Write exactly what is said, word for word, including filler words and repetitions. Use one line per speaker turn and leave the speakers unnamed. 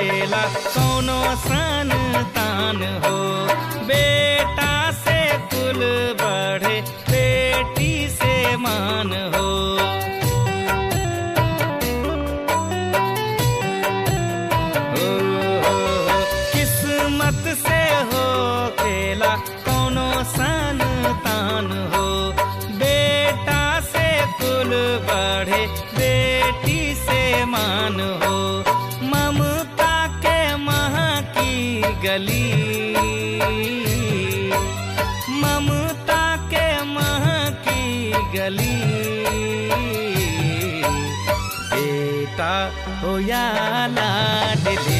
केला कौनो संतान हो। बेटा से कुल बढ़े, बेटी से मान हो। ओ, किस्मत से हो केला कौनो संतान हो। बेटा से कुल बढ़े, बेटी से मान हो। ममता के मह की गली, ममता के मह की गली। बेटा हो या लाडली,